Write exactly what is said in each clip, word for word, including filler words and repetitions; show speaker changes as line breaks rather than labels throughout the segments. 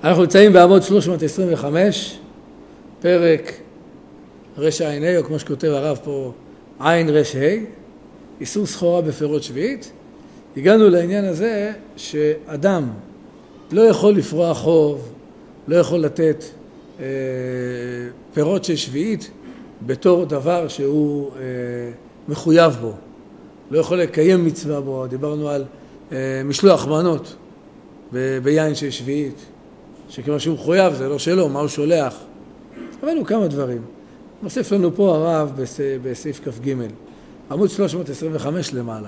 אנחנו נמצאים בעמוד שלוש מאות עשרים וחמש, פרק רע"ה, או כמו שכותב הרב פה, עין ר"ה, איסור סחורה בפירות שביעית. הגענו לעניין הזה שאדם לא יכול לפרוע חוב, לא יכול לתת אה, פירות של שביעית בתור דבר שהוא אה, מחויב בו. לא יכול לקיים מצווה בו. דיברנו על אה, משלוח מנות ב- ביין של שביעית, שכמה שהוא מחויב זה לא שלו, מה הוא שולח. אבל הוא כמה דברים. מוסיף לנו פה הרב בס... בסעיף כ"ג, עמוד שלוש מאות עשרים וחמש למעלה.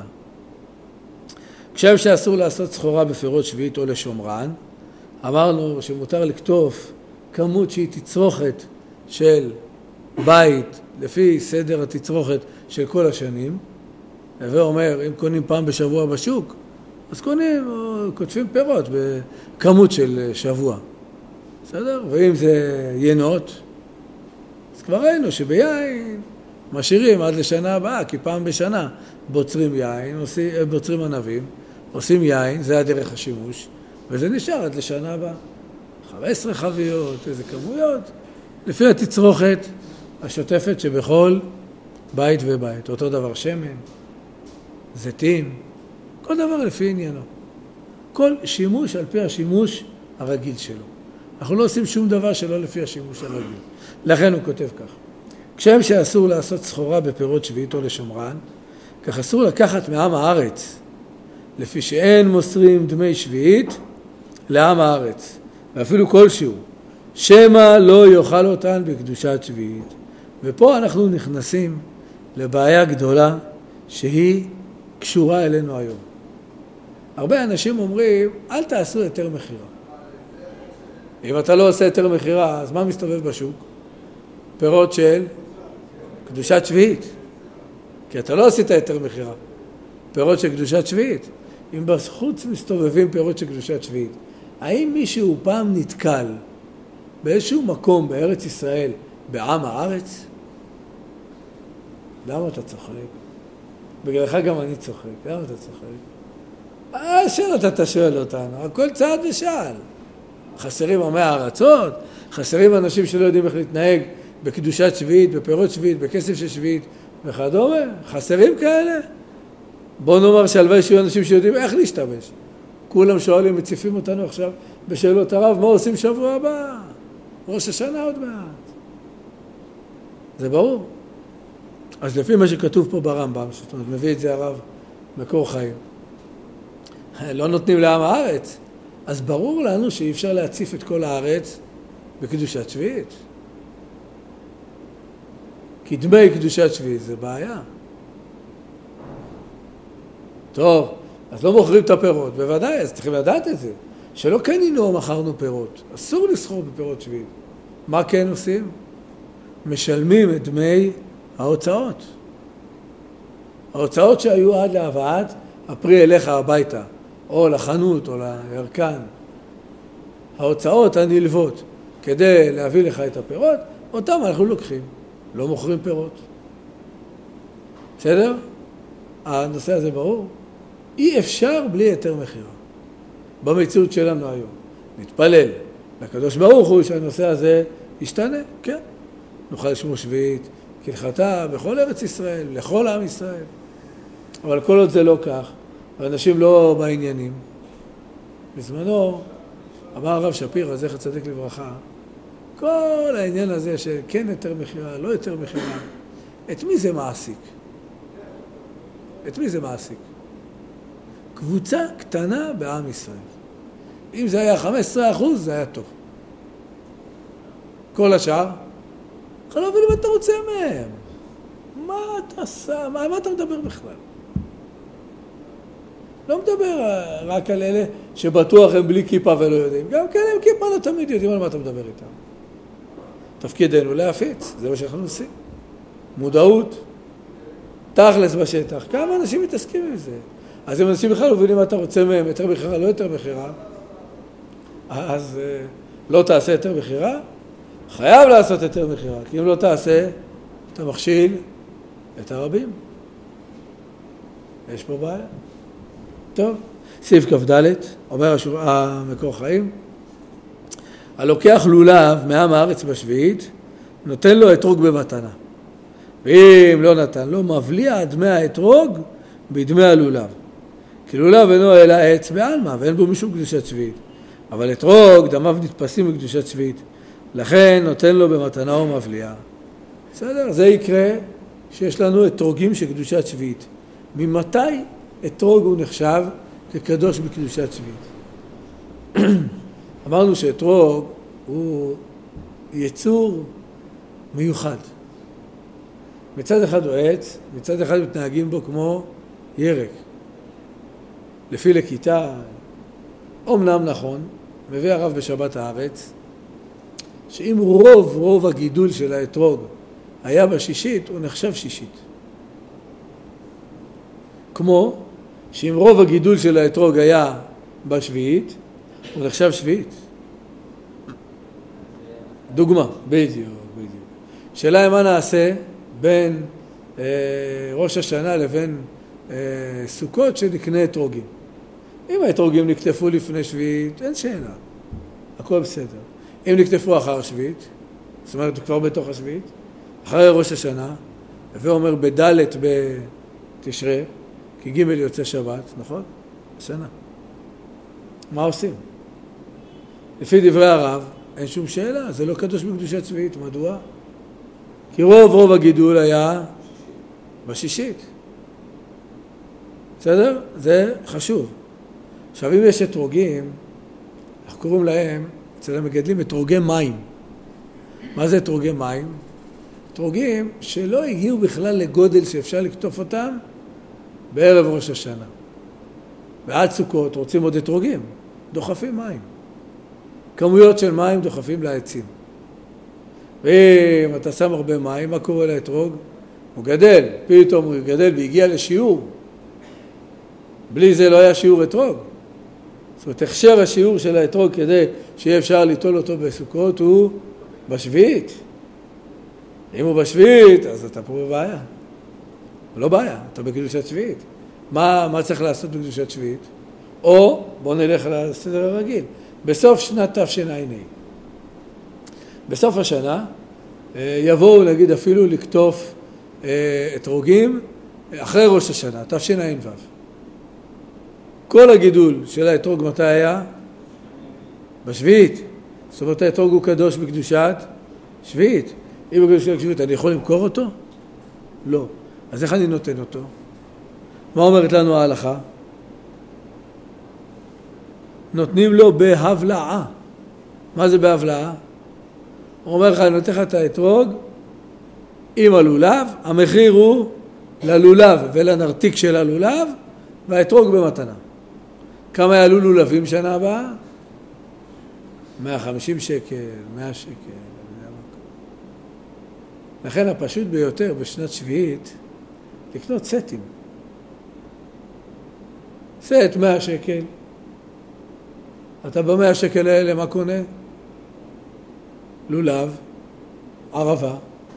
כשם שאסור לעשות סחורה בפירות שביעית או לשומרן, אמרנו שמותר לקטוף כמות שהיא תצרוכת של בית לפי סדר התצרוכת של כל השנים. הווה אומר, אם קונים פעם בשבוע בשוק, אז קונים או כותפים פירות בכמות של שבוע. בסדר? ואם זה ינות, אז כבר ראינו שביין משאירים עד לשנה הבאה, כי פעם בשנה בוצרים יין, עושים, בוצרים ענבים, עושים יין, זה הדרך השימוש, וזה נשאר עד לשנה הבאה. חמש עשרה חביות, איזה כמויות, לפי התצרוכת השוטפת שבכל בית ובית. אותו דבר שמן, זיתים, כל דבר לפי עניינו. כל שימוש על פי השימוש הרגיל שלו. אנחנו לא עושים שום דבר שלא לפי השימוש הרגיל. לכן הוא כותב כך. כשם שאסור לעשות סחורה בפירות שביעית או לשומרן, כך אסור לקחת מעם הארץ, לפי שאין מוסרים דמי שביעית לעם הארץ, ואפילו כלשהו, שמא לא יאכל אותן בקדושת שביעית. ופה אנחנו נכנסים לבעיה גדולה שהיא קשורה אלינו היום. הרבה אנשים אומרים, אל תעשו יותר מחירה. אם אתה לא עושה יותר מחירה, אז מה מסתובב בשוק? פירות של קדושת שביעית. כי אתה לא עשית יותר מחירה. פירות של קדושת שביעית. אם בחוץ מסתובבים פירות של קדושת שביעית, האם מישהו פעם נתקל באיזשהו מקום בארץ ישראל, בעם הארץ? למה אתה צוחק? בגללך גם אני צוחק. למה אתה צוחק? אה, שאלות אתה שואל אותנו. הכל צעד ושאל. חסרים עמי הארצות, חסרים אנשים שלא יודעים איך להתנהג בקדושת שביעית, בפירות שביעית, בכסף של שביעית וכדומה. חסרים כאלה. בוא נאמר שהלוואי שיהיו אנשים שיודעים איך להשתמש. כולם שואלים, מציפים אותנו עכשיו בשאלות הרב, מה עושים שבוע הבא? ראש השנה עוד מעט. זה ברור. אז לפי מה שכתוב פה ברמב"ם, זאת אומרת, מביא את זה הרב מקור חיים. לא נותנים לעם הארץ. אז ברור לנו שאי אפשר להציף את כל הארץ בקדושת שביעית. כי דמי קדושת שביעית זה בעיה. טוב, אז לא מוכרים את הפירות, בוודאי, אז צריכים לדעת את זה. שלא קנינו או מכרנו פירות. אסור לסחור בפירות שביעית. מה כן עושים? משלמים את דמי ההוצאות. ההוצאות שהיו עד להבאת הפרי אליך הביתה. או לחנות, או לירקן. ההוצאות הנלוות כדי להביא לך את הפירות, אותם אנחנו לוקחים, לא מוכרים פירות. בסדר? הנושא הזה ברור? אי אפשר בלי יותר מחירה. במציאות שלנו היום. נתפלל לקדוש ברוך הוא שהנושא הזה ישתנה, כן. נוכל לשמור שביעית, כהלכתה בכל ארץ ישראל, לכל עם ישראל. אבל כל עוד זה לא כך, ואנשים לא בעניינים. בזמנו, אמר הרב שפירא, זכר צדיק לברכה, כל העניין הזה של כן יותר מחירה, לא יותר מחירה, את מי זה מעסיק? את מי זה מעסיק? קבוצה קטנה בעם ישראל. אם זה היה חמישה עשר אחוז, זה היה טוב. כל השאר, אתה לא מבין מה אתה רוצה מהם. מה אתה עושה? מה, מה אתה מדבר בכלל? לא מדבר רק על אלה שבטוח הם בלי כיפה ולא יודעים. גם כאלה עם כיפה לא תמיד יודעים על מה אתה מדבר איתם. תפקידנו להפיץ, זה מה שאנחנו עושים. מודעות, תכלס בשטח. כמה אנשים מתעסקים עם זה? אז אם אנשים בכלל לא מבינים מה אתה רוצה מהם, יותר מחירה, לא יותר מחירה, אז לא תעשה יותר מחירה, חייב לעשות יותר מחירה. כי אם לא תעשה, אתה מכשיל את הרבים. יש פה בעיה. טוב, סעיף כ"ד, אומר המקור חיים, הלוקח לולב מעם הארץ בשביעית, נותן לו אתרוג במתנה. ואם לא נתן לו, מבליע דמי האתרוג בדמי הלולב. כי לולב אינו אלא עץ בעלמא, ואין בו משום קדושת שביעית. אבל אתרוג, דמיו נתפסים בקדושת שביעית. לכן נותן לו במתנה ומבליע. בסדר? זה יקרה שיש לנו אתרוגים של קדושת שביעית. ממתי אתרוג הוא נחשב כקדוש בקדושת שביעית? אמרנו שאתרוג הוא יצור מיוחד. מצד אחד הוא עץ, מצד אחד מתנהגים בו כמו ירק. לפי לכיתה, אומנם נכון, מביא הרב בשבת הארץ, שאם רוב רוב הגידול של האתרוג היה בשישית, הוא נחשב שישית. כמו שאם רוב הגידול של האתרוג היה בשביעית, הוא נחשב שביעית. דוגמה, בדיוק, בדיוק. שאלה מה נעשה בין אה, ראש השנה לבין אה, סוכות שנקנה אתרוגים. אם האתרוגים נקטפו לפני שביעית, אין שאלה. הכל בסדר. אם נקטפו אחר שביעית, זאת אומרת, כבר בתוך השביעית, אחרי ראש השנה, ואומר בדלת בתשרה, כי ג' יוצא שבת, נכון? השנה. מה עושים? לפי דברי הרב, אין שום שאלה, זה לא קדוש בקדושת שביעית. מדוע? כי רוב רוב הגידול היה בשישית. בסדר? זה חשוב. עכשיו, אם יש אתרוגים, אנחנו קוראים להם, אצל המגדלים, אתרוגי מים. מה זה אתרוגי מים? אתרוגים שלא הגיעו בכלל לגודל שאפשר לקטוף אותם בערב ראש השנה. ועד סוכות רוצים עוד אתרוגים, דוחפים מים. כמויות של מים דוחפים לעצים. ואם אתה שם הרבה מים, מה קורה לאתרוג? הוא גדל, פתאום הוא גדל והגיע לשיעור. בלי זה לא היה שיעור אתרוג. זאת אומרת, הכשר השיעור של האתרוג כדי שיהיה אפשר ליטול אותו בסוכות הוא בשביעית. אם הוא בשביעית, אז אתה פה בבעיה. לא בעיה, אתה בקדושת שביעית. מה, מה צריך לעשות בקדושת שביעית? או בוא נלך לסדר הרגיל. בסוף שנת תשע"ה. בסוף השנה יבואו נגיד אפילו לקטוף אתרוגים אחרי ראש השנה, תשע"ו. כל הגידול של האתרוג מתי היה? בשביעית. זאת אומרת, האתרוג הוא קדוש בקדושת שביעית. אם הוא קדוש בקדושת, אני יכול למכור אותו? לא. אז איך אני נותן אותו? מה אומרת לנו ההלכה? נותנים לו בהבלעה. מה זה בהבלעה? הוא אומר לך, אני נותן לך את האתרוג עם הלולב, המחיר הוא ללולב ולנרתיק של הלולב, והאתרוג במתנה. כמה יעלו לולבים שנה הבאה? מאה וחמישים שקל, מאה שקל. לכן הפשוט ביותר בשנת שביעית, לקנות סטים. סט מאה שקל. אתה במאה שקל האלה מה קונה? לולב, ערבה,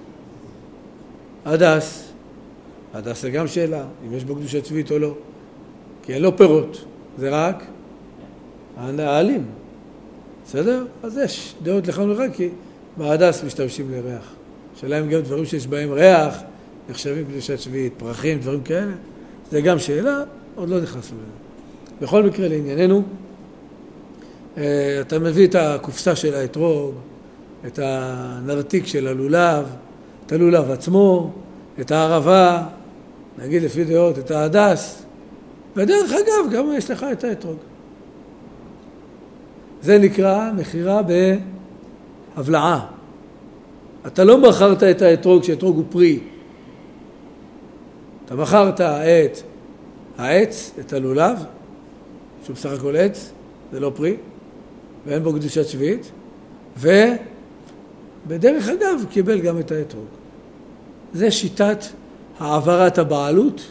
הדס. הדס זה גם שאלה, אם יש בו קדושת שביעית או לא. כי אין לו פירות, זה רק העלים. בסדר? אז יש דעות לכאן ולכאן, כי בהדס משתמשים לריח. שאלה אם גם דברים שיש בהם ריח, נחשבים קדושת שביעית, פרחים, דברים כאלה. זה גם שאלה, עוד לא נכנסנו לזה. בכל מקרה לענייננו, אתה מביא את הקופסה של האתרוג, את הנרתיק של הלולב, את הלולב עצמו, את הערבה, נגיד לפי דעות, את ההדס, ודרך אגב גם יש לך את האתרוג. זה נקרא מחירה בהבלעה. אתה לא מכרת את האתרוג שהאתרוג הוא פרי. אתה מכרת את העץ, את הלולב, שהוא בסך הכל עץ, זה לא פרי, ואין בו קדושת שביעית, ובדרך אגב קיבל גם את האתרוג. זה שיטת העברת הבעלות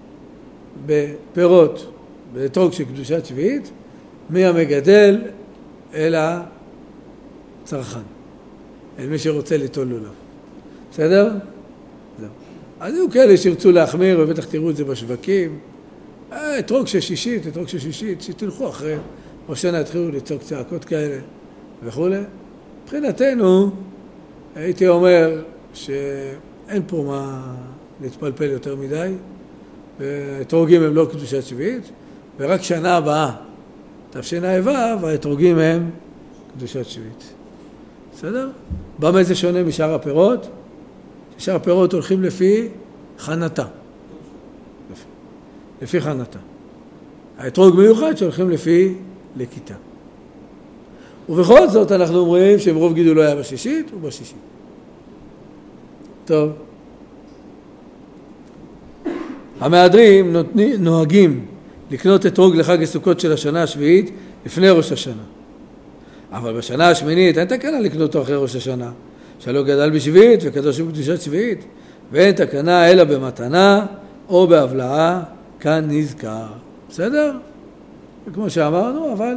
בפירות, באתרוג של קדושת שביעית, מהמגדל אל הצרכן, אל מי שרוצה ליטול לולב. בסדר? זהו. אז היו כאלה שירצו להחמיר, ובטח תראו את זה בשווקים. אתרוג של שישית, אתרוג של שישית, שתלכו אחרי, או שנה התחילו לצעוק צעקות כאלה וכו'. מבחינתנו, הייתי אומר שאין פה מה להתפלפל יותר מדי, והאתרוגים הם לא קדושת שביעית, ורק שנה הבאה, תשע"ו, והאתרוגים הם קדושת שביעית. בסדר? במה זה שונה משאר הפירות? שאר הפירות הולכים לפי חנתה. לפי, לפי חנתה. האתרוג מיוחד שהולכים לפי לקיטה. ובכל זאת אנחנו אומרים שמרוב גידולו היה בשישית ובשישית. טוב. המהדרים נוהגים לקנות אתרוג לחג הסוכות של השנה השביעית לפני ראש השנה. אבל בשנה השמינית אין תקנה לקנות אותו אחרי ראש השנה. שלא גדל בשביעית וקדוש הוא קדושת שביעית. ואין תקנה אלא במתנה או בהבלעה, כאן נזכר. בסדר? וכמו שאמרנו, אבל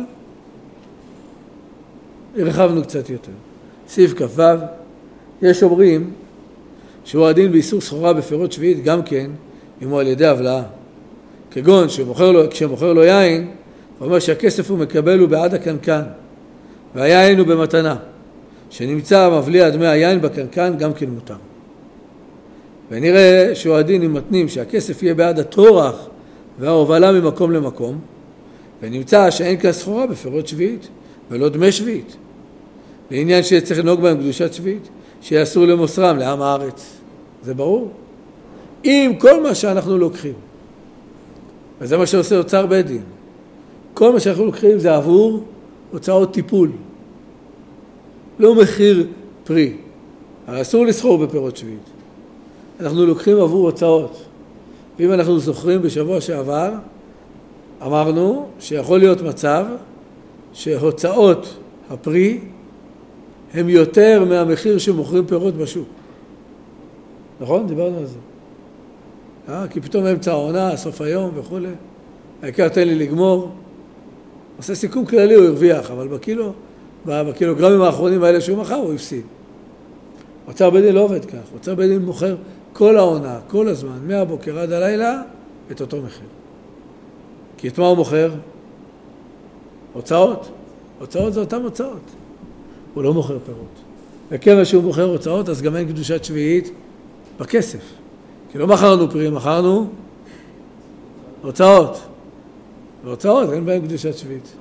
הרחבנו קצת יותר. סעיף כ"ו, יש אומרים שהוא הדין באיסור סחורה בפירות שביעית גם כן, אם הוא על ידי הבלעה. כגון שמוכר לו, כשמוכר לו יין, הוא אומר שהכסף הוא מקבל הוא בעד הקנקן, והיין הוא במתנה. שנמצא מבליע דמי היין בקנקן גם כן מותר. ונראה שהוא הדין אם מתנים שהכסף יהיה בעד התורח וההובלה ממקום למקום, ונמצא שאין כאן סחורה בפירות שביעית ולא דמי שביעית. לעניין שצריך לנהוג בהם קדושת שביעית, שיאסור למוסרם לעם הארץ. זה ברור? אם כל מה שאנחנו לוקחים, וזה מה שעושה אוצר בית דין, כל מה שאנחנו לוקחים זה עבור הוצאות טיפול, לא מחיר פרי. אסור לסחור בפירות שביעית. אנחנו לוקחים עבור הוצאות. ואם אנחנו זוכרים בשבוע שעבר, אמרנו שיכול להיות מצב שהוצאות הפרי הם יותר מהמחיר שמוכרים פירות בשוק. נכון? דיברנו על זה. אה? כי פתאום אמצע העונה, סוף היום וכו'. העיקר תן לי לגמור. עושה סיכום כללי, הוא הרוויח, אבל בקילו, בקילוגרמים האחרונים האלה שהוא מכר, הוא הפסיד. אוצר בית דין לא עובד כך. אוצר בית דין מוכר כל העונה, כל הזמן, מהבוקר עד הלילה, את אותו מחיר. כי את מה הוא מוכר? הוצאות. הוצאות זה אותם הוצאות. הוא לא מוכר פירות. וכיוון שהוא מוכר הוצאות, אז גם אין קדושת שביעית בכסף. כי לא מכרנו פרי, מכרנו הוצאות. והוצאות, אין בהם קדושת שביעית.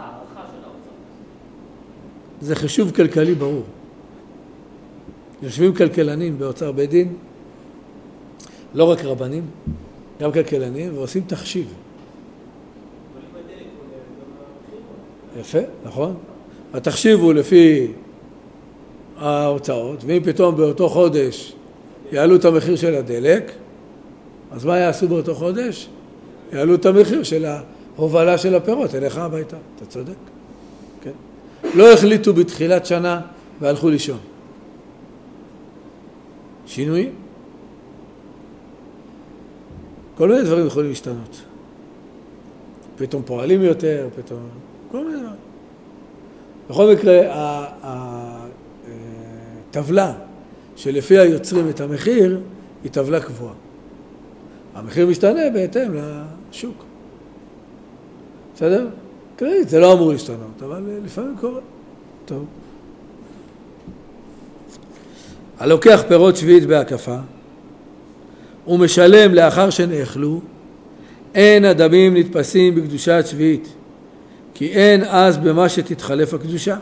זה חישוב כלכלי ברור. יושבים כלכלנים באוצר בית דין, לא רק רבנים, גם כלכלנים, ועושים תחשיב. יפה, נכון? התחשיב הוא לפי ההוצאות, ואם פתאום באותו חודש יעלו את המחיר של הדלק, אז מה יעשו באותו חודש? יעלו את המחיר של ההובלה של הפירות, אליך הביתה, אתה צודק? כן. לא החליטו בתחילת שנה והלכו לישון. שינויים? כל מיני דברים יכולים להשתנות. פתאום פועלים יותר, פתאום... כל מיני דברים. בכל מקרה, הטבלה שלפי היוצרים את המחיר היא טבלה קבועה. המחיר משתנה בהתאם לשוק. בסדר? כללית, זה לא אמור להשתנות, אבל לפעמים קורה. טוב. הלוקח פירות שביעית בהקפה, הוא משלם לאחר שנאכלו, אין הדמים נתפסים בקדושת שביעית, כי אין אז במה שתתחלף הקדושה.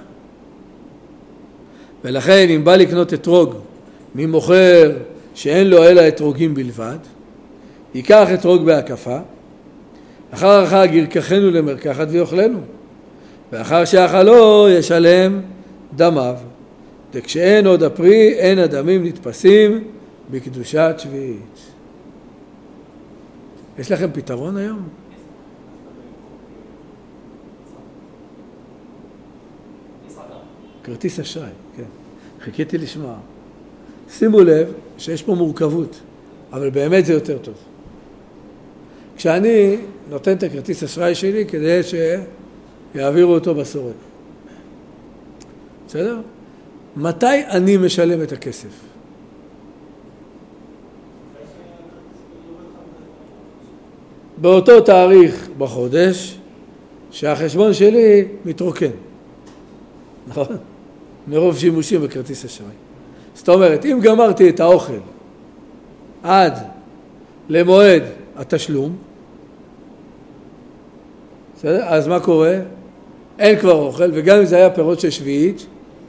ולכן אם בא לקנות אתרוג ממוכר שאין לו אלא אתרוגים בלבד, ייקח אתרוג בהקפה, אחר החג ירקחנו למרקחת ויאכלנו, ואחר שאכלו ישלם דמיו. וכשאין עוד הפרי, אין הדמים נתפסים בקדושת שביעית. יש לכם פתרון היום? כרטיס אשראי, כן. חיכיתי לשמוע. שימו לב שיש פה מורכבות, אבל באמת זה יותר טוב. כשאני נותן את הכרטיס אשראי שלי כדי שיעבירו אותו בסורק. בסדר? מתי אני משלם את הכסף? באותו תאריך בחודש שהחשבון שלי מתרוקן. נכון? מרוב שימושים בכרטיס אשראי. זאת אומרת, אם גמרתי את האוכל עד למועד התשלום, בסדר? אז מה קורה? אין כבר אוכל, וגם אם זה היה פירות של שביעית,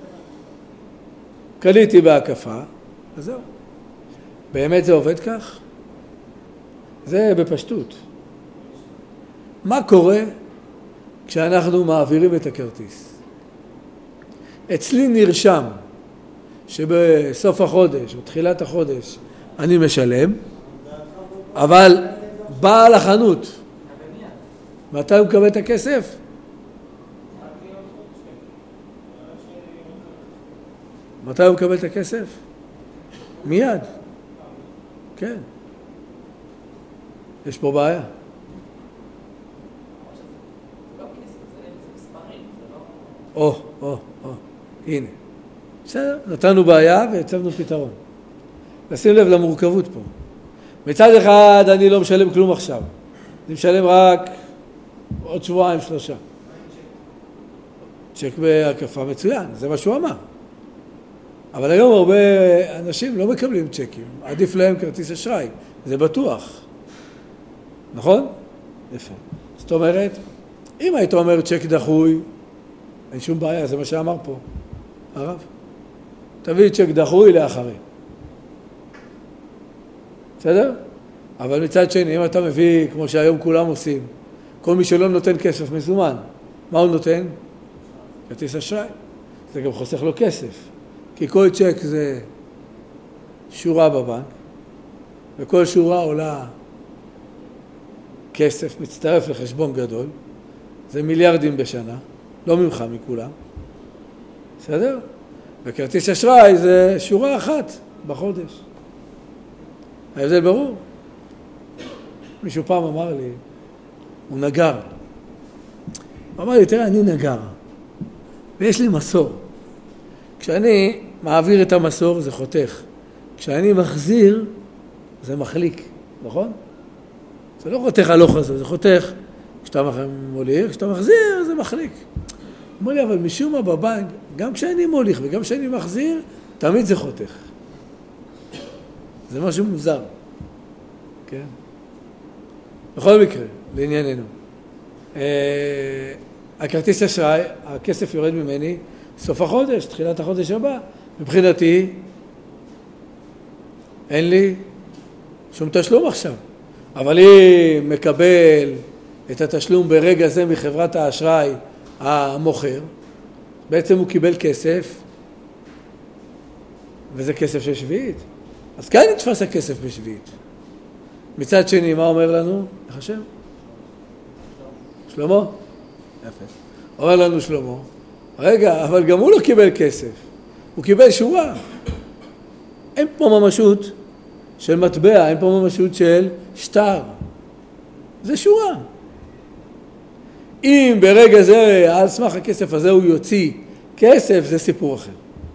קליתי בהקפה, אז זהו. באמת זה עובד כך? זה בפשטות. מה קורה כשאנחנו מעבירים את הכרטיס? אצלי נרשם שבסוף החודש או תחילת החודש אני משלם, אבל בעל החנות, מתי הוא מקבל את הכסף? מתי הוא מקבל את הכסף? מיד. כן. יש פה בעיה. או, או, או, הנה. בסדר, נתנו בעיה והצבנו פתרון. נשים לב למורכבות פה. מצד אחד אני לא משלם כלום עכשיו. אני משלם רק עוד שבועיים, שלושה. צ'ק בהקפה מצוין, זה מה שהוא אמר. אבל היום הרבה אנשים לא מקבלים צ'קים. עדיף להם כרטיס אשראי, זה בטוח. נכון? יפה. זאת אומרת, אם היית אומר צ'ק דחוי, אין שום בעיה, זה מה שאמר פה, הרב. תביא צ'ק דחוי לאחרי. בסדר? אבל מצד שני, אם אתה מביא, כמו שהיום כולם עושים, כל מי שלא נותן כסף מזומן, מה הוא נותן? כרטיס אשראי. זה גם חוסך לו כסף. כי כל צ'ק זה שורה בבנק, וכל שורה עולה כסף, מצטרף לחשבון גדול, זה מיליארדים בשנה, לא ממך, מכולם. בסדר? וכרטיס אשראי זה שורה אחת בחודש. ההבדל ברור. מישהו פעם אמר לי, הוא נגר. הוא אמר לי, תראה, אני נגר, ויש לי מסור. כשאני מעביר את המסור זה חותך. כשאני מחזיר זה מחליק, נכון? זה לא חותך הלוך הזה, זה חותך. כשאתה מוליך, כשאתה מחזיר זה מחליק. אמר לי, אבל משום מה בבנק, גם כשאני מוליך וגם כשאני מחזיר, תמיד זה חותך. זה משהו מוזר. כן? בכל מקרה, לענייננו. אה, הכרטיס אשראי, הכסף יורד ממני, סוף החודש, תחילת החודש הבא. מבחינתי, אין לי שום תשלום עכשיו. אבל אם מקבל את התשלום ברגע זה מחברת האשראי המוכר, בעצם הוא קיבל כסף, וזה כסף של שביעית. אז כאן נתפס הכסף בשביעית. מצד שני, מה אומר לנו? איך השם? שלמה? יפה. אומר לנו שלמה, רגע, אבל גם הוא לא קיבל כסף. הוא קיבל שורה. אין פה ממשות של מטבע, אין פה ממשות של שטר. זה שורה. אם ברגע זה, על סמך הכסף הזה הוא יוציא כסף, זה סיפור אחר.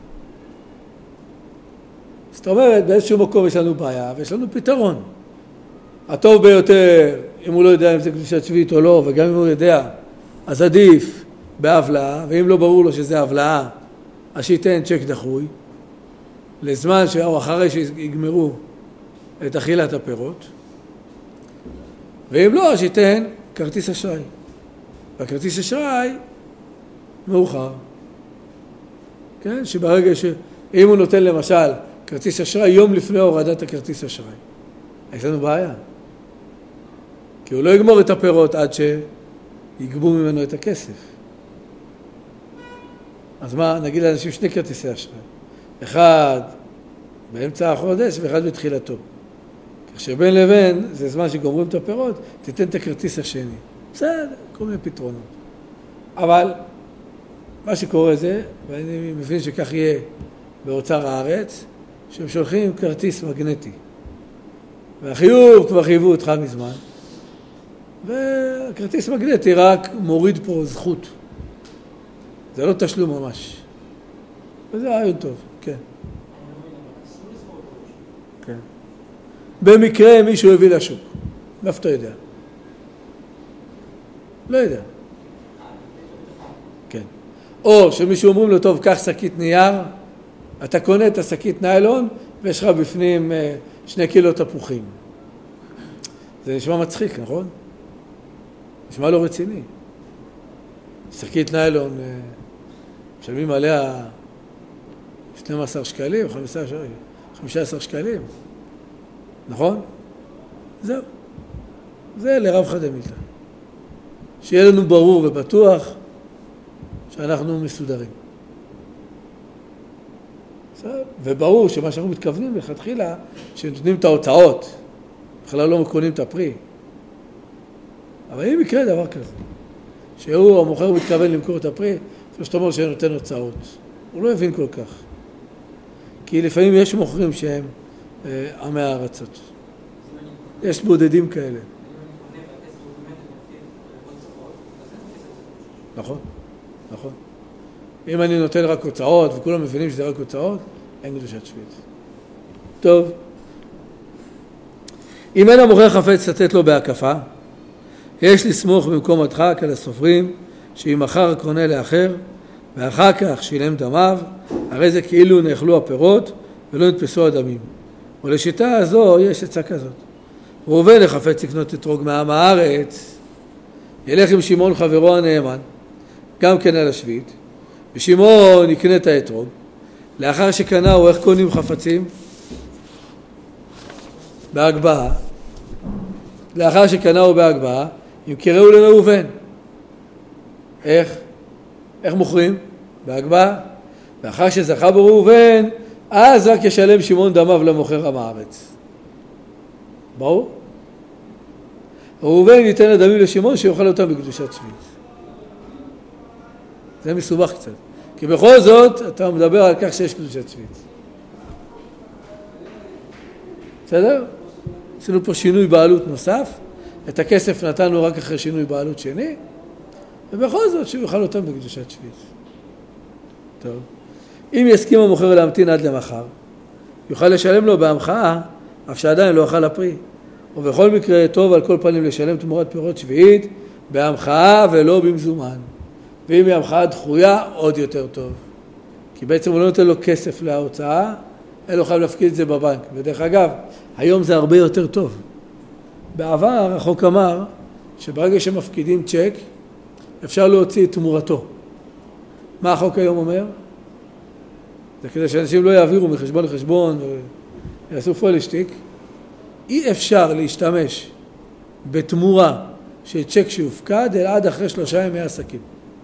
זאת אומרת, באיזשהו מקום יש לנו בעיה, ויש לנו פתרון. הטוב ביותר, אם הוא לא יודע אם זה קדושת שביעית או לא, וגם אם הוא יודע, אז עדיף בהבלעה, ואם לא ברור לו שזה הבלעה, אז שייתן צ'ק דחוי, לזמן שהוא אחרי שיגמרו את אכילת הפירות, ואם לא, אז שייתן כרטיס אשראי. והכרטיס אשראי מאוחר. כן? שברגע ש... אם הוא נותן למשל כרטיס אשראי יום לפני הורדת הכרטיס אשראי, יש לנו בעיה. כי הוא לא יגמור את הפירות עד שיגבו ממנו את הכסף. אז מה, נגיד לאנשים שני כרטיסי אשראי. אחד באמצע החודש ואחד בתחילתו. כך שבין לבין, זה זמן שגומרים את הפירות, תיתן את הכרטיס השני. בסדר, כל מיני פתרונות. אבל מה שקורה זה, ואני מבין שכך יהיה באוצר הארץ, שהם שולחים כרטיס מגנטי. והחיוב כבר חייבו אותך מזמן. והכרטיס מגנטי רק מוריד פה זכות. זה לא תשלום ממש. וזה רעיון טוב, כן. כן. במקרה מישהו הביא לשוק. מאיפה אתה יודע? לא יודע. כן. או שמישהו אומרים לו, טוב, קח שקית נייר, אתה קונה את השקית ניילון, ויש לך בפנים שני קילו תפוחים. זה נשמע מצחיק, נכון? נשמע לא רציני. שקית ניילון, משלמים עליה שנים עשר שקלים, חמישה עשר שקלים. נכון? זהו. זה לרב חדה מילתא. שיהיה לנו ברור ובטוח שאנחנו מסודרים. וברור שמה שאנחנו מתכוונים לכתחילה, שנותנים את ההוצאות, בכלל לא קונים את הפרי. אבל אם יקרה דבר כזה, שהוא, המוכר מתכוון למכור את הפרי, אפילו שאתה אומר שנותן הוצאות. הוא לא הבין כל כך. כי לפעמים יש מוכרים שהם אה, עמי הארצות. יש בודדים כאלה. נכון, נכון. אם אני נותן רק הוצאות, וכולם מבינים שזה רק הוצאות, אין קדושת שביעית. טוב. אם אין המוכר חפץ לתת לו בהקפה, יש לסמוך במקום הדחק על הסופרים, שאם מכר קונה לאחר, ואחר כך שילם דמיו, הרי זה כאילו נאכלו הפירות ולא נתפסו הדמים. ולשיטה הזו יש עצה כזאת. ראובן החפץ לקנות אתרוג מעם הארץ, ילך עם שמעון חברו הנאמן, גם כן על השביעית, ושמעון יקנה את האתרוג, לאחר שקנאו, איך קונים חפצים? בהגבהה. לאחר שקנאו בהגבהה, ימכרו לראובן. איך? איך מוכרים? בהגבהה. ואחר שזכה בו ראובן, אז רק ישלם שמעון דמיו למוכר עם הארץ. ברור? ראובן ייתן הדמים לשמעון שיאכל אותם בקדושת שביעית. זה מסובך קצת. כי בכל זאת, אתה מדבר על כך שיש קדושת שביעית. בסדר? עשינו פה שינוי בעלות נוסף. את הכסף נתנו רק אחרי שינוי בעלות שני. ובכל זאת, שהוא יאכל אותם בקדושת שביעית. טוב. אם יסכים המוכר להמתין עד למחר, יוכל לשלם לו בהמחאה, אף שעדיין לא אכל הפרי. ובכל מקרה טוב על כל פנים לשלם תמורת פירות שביעית, בהמחאה ולא במזומן. ואם היא המחאה דחויה, עוד יותר טוב. כי בעצם הוא לא נותן לו כסף להוצאה, אלא חייב להפקיד את זה בבנק. ודרך אגב, היום זה הרבה יותר טוב. בעבר החוק אמר שברגע שמפקידים צ'ק, אפשר להוציא את תמורתו. מה החוק היום אומר? זה כדי שאנשים לא יעבירו מחשבון לחשבון ויעשו פולשטיק. אי אפשר להשתמש בתמורה של צ'ק שהופקד אלא עד אחרי שלושה ימי עסקים.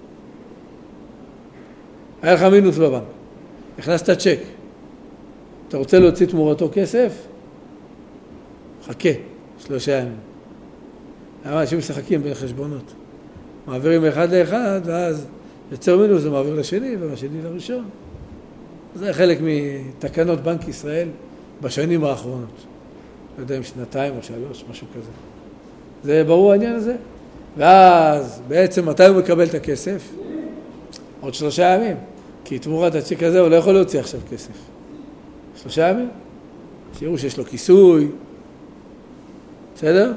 היה לך מינוס בבנק, הכנסת צ'ק, אתה רוצה להוציא תמורתו כסף? חכה, שלושה ימים. למה אנשים משחקים בין חשבונות? מעבירים אחד לאחד, ואז יוצר מינוס, זה מעביר לשני, והשני לראשון. זה חלק מתקנות בנק ישראל בשנים האחרונות. לא יודע אם שנתיים או שלוש, משהו כזה. זה ברור העניין הזה? ואז בעצם מתי הוא מקבל את הכסף? עוד שלושה ימים. כי תמורת הצ'ק הזה הוא לא יכול להוציא עכשיו כסף. שלושה ימים? שיראו שיש לו כיסוי. בסדר?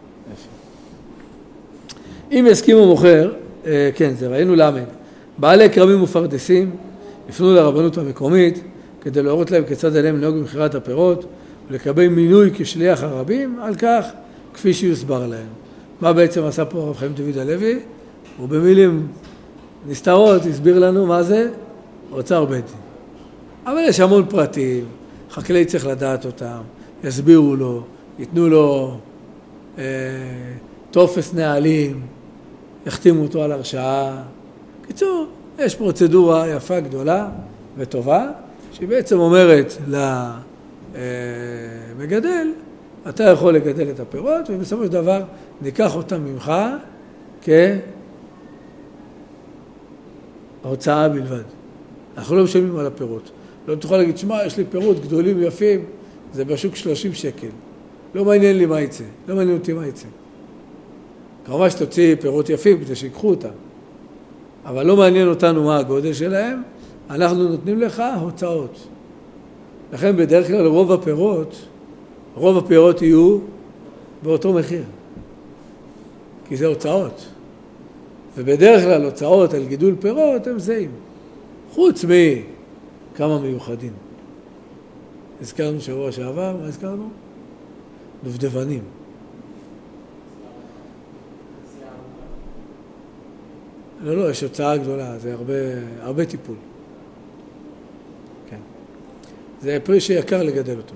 אם יסכימו מוכר, כן, זה ראינו למד. בעלי כרמים ופרדסים יפנו לרבנות המקומית כדי להורות להם כיצד עליהם לנהוג במכירת הפירות ולקבל מינוי כשליח הרבים על כך כפי שיוסבר להם. מה בעצם עשה פה הרב חיים דוד הלוי? הוא במילים נסתרות הסביר לנו מה זה אוצר בית דין. אבל יש המון פרטים, חקלאי צריך לדעת אותם, יסבירו לו, ייתנו לו אה, טופס נהלים, יחתימו אותו על הרשאה. קיצור, יש פרוצדורה יפה גדולה וטובה, שהיא בעצם אומרת למגדל, אתה יכול לגדל את הפירות, ובסופו של דבר ניקח אותם ממך כהוצאה בלבד. אנחנו לא משלמים על הפירות. לא תוכל להגיד, שמה, יש לי פירות גדולים ויפים, זה בשוק שלושים שקל. לא מעניין לי מה יצא, לא מעניין אותי מה יצא. כמובן שתוציא פירות יפים כדי שיקחו אותם. אבל לא מעניין אותנו מה הגודל שלהם, אנחנו נותנים לך הוצאות. לכן בדרך כלל רוב הפירות, רוב הפירות יהיו באותו מחיר. כי זה הוצאות. ובדרך כלל הוצאות על גידול פירות הם זהים, חוץ מכמה מיוחדים. הזכרנו שבוע שעבר, מה הזכרנו? דובדבנים. לא, לא, יש הוצאה גדולה, זה הרבה, הרבה טיפול. כן. זה פרי שיקר לגדל אותו.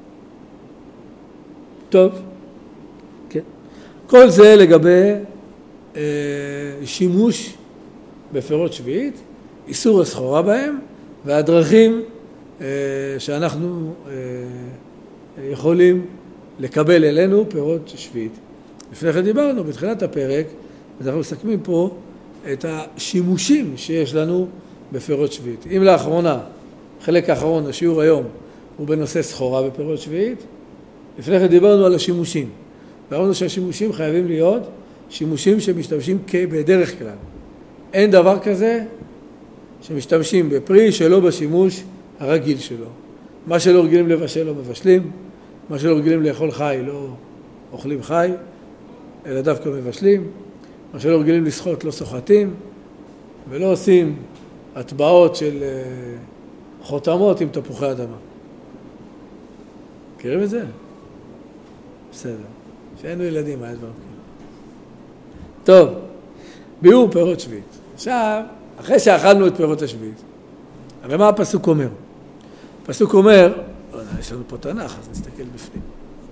טוב. כן. כל זה לגבי אה, שימוש בפירות שביעית, איסור הסחורה בהם, והדרכים אה, שאנחנו אה, יכולים לקבל אלינו פירות שביעית. לפני כן דיברנו בתחילת הפרק, אנחנו מסכמים פה את השימושים שיש לנו בפירות שביעית. אם לאחרונה, חלק האחרון, השיעור היום, הוא בנושא סחורה בפירות שביעית, לפני כן דיברנו על השימושים. ואמרנו שהשימושים חייבים להיות שימושים שמשתמשים בדרך כלל. אין דבר כזה שמשתמשים בפרי שלא בשימוש הרגיל שלו. מה שלא רגילים לבשל לא מבשלים, מה שלא רגילים לאכול חי לא אוכלים חי, אלא דווקא מבשלים. מה שלא רגילים לשחוט לא סוחטים, ולא עושים הטבעות של חותמות עם תפוחי אדמה. מכירים את זה? בסדר. שאינו ילדים, היה דבר כזה. טוב, ביאור פירות שביעית. עכשיו, אחרי שאכלנו את פירות השביעית, הרי מה הפסוק אומר? הפסוק אומר, יש לנו פה תנ"ך, אז נסתכל בפנים.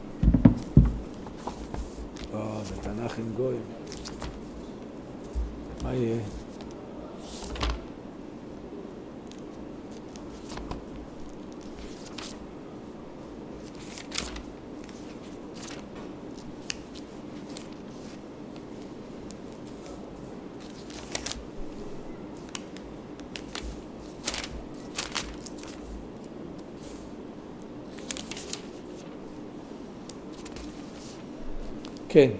או, זה תנ"ך עם גויים. מה יהיה? כן.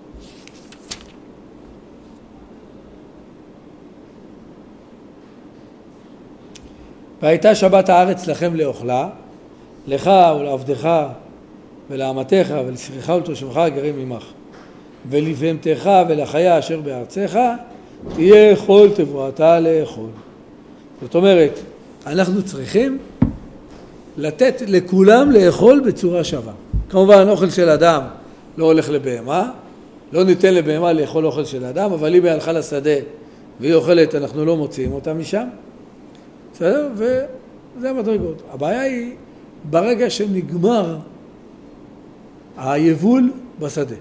והייתה שבת הארץ לכם לאוכלה, לך ולעבדך ולאמתך ולשכירך ולתושבך הגרים עמך, ולבהמתך ולחיה אשר בארצך תהיה כל תבואתה לאכול. זאת אומרת, אנחנו צריכים לתת לכולם לאכול בצורה שווה. כמובן, אוכל של אדם לא הולך לבהמה, לא ניתן לבהמה לאכול אוכל של אדם, אבל אם היא הלכה לשדה והיא אוכלת, אנחנו לא מוציאים אותה משם. בסדר? וזה המדרגות. הבעיה היא ברגע שנגמר היבול בשדה.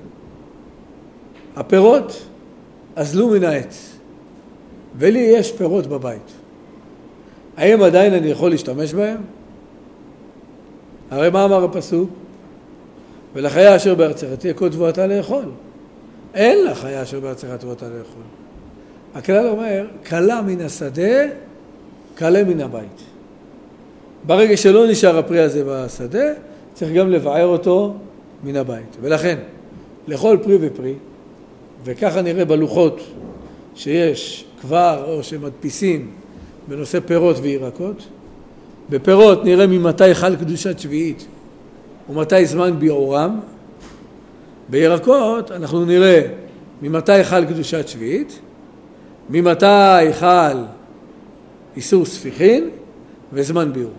הפירות אזלו מן העץ, ולי יש פירות בבית. האם עדיין אני יכול להשתמש בהם? הרי מה אמר הפסוק? ולחיה אשר בארצך תהיה כל תבואתה לאכול. אין לחיה אשר בארצך תבואתה לאכול. הכלל אומר, קלה מן השדה, קלה מן הבית. ברגע שלא נשאר הפרי הזה בשדה, צריך גם לבער אותו מן הבית. ולכן, לכל פרי ופרי, וככה נראה בלוחות שיש כבר או שמדפיסים בנושא פירות וירקות, בפירות נראה ממתי חל קדושת שביעית ומתי זמן ביעורם. בירקות אנחנו נראה ממתי חל קדושת שביעית, ממתי חל איסור ספיחין וזמן ביעור.